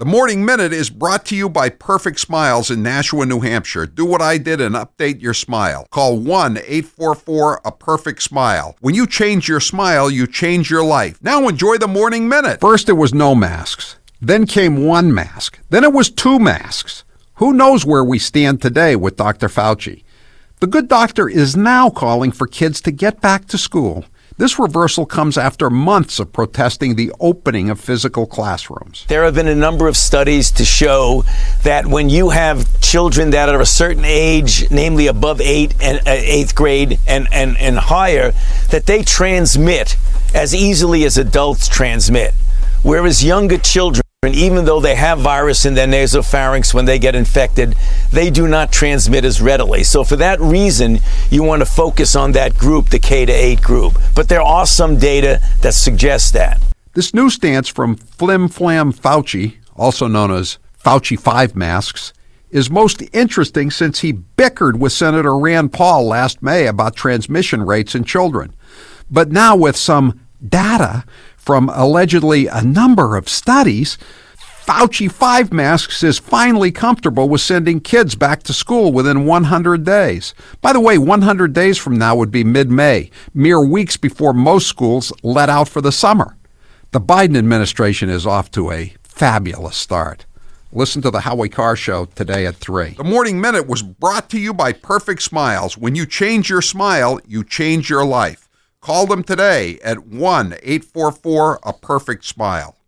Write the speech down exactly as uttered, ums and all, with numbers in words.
The Morning Minute is brought to you by Perfect Smiles in Nashua, New Hampshire. Do what I did and update your smile. Call one eight four four A Perfect Smile. When you change your smile, you change your life. Now enjoy the Morning Minute. First it was no masks. Then came one mask. Then it was two masks. Who knows where we stand today with Doctor Fauci? The good doctor is now calling for kids to get back to school. This reversal comes after months of protesting the opening of physical classrooms. There have been a number of studies to show that when you have children that are a certain age, namely above eight and uh, eighth grade and, and, and higher, that they transmit as easily as adults transmit. Whereas younger children, even though they have virus in their nasopharynx when they get infected, they do not transmit as readily. So for that reason, you want to focus on that group, the K to eight group. But there are some data that suggests that. This new stance from Flim Flam Fauci, also known as Fauci five masks, is most interesting since he bickered with Senator Rand Paul last May about transmission rates in children. But now with some data from allegedly a number of studies, Fauci five masks is finally comfortable with sending kids back to school within one hundred days. By the way, one hundred days from now would be mid-May, mere weeks before most schools let out for the summer. The Biden administration is off to a fabulous start. Listen to the Howie Carr Show today at three. The Morning Minute was brought to you by Perfect Smiles. When you change your smile, you change your life. Call them today at one eight four four A Perfect Smile.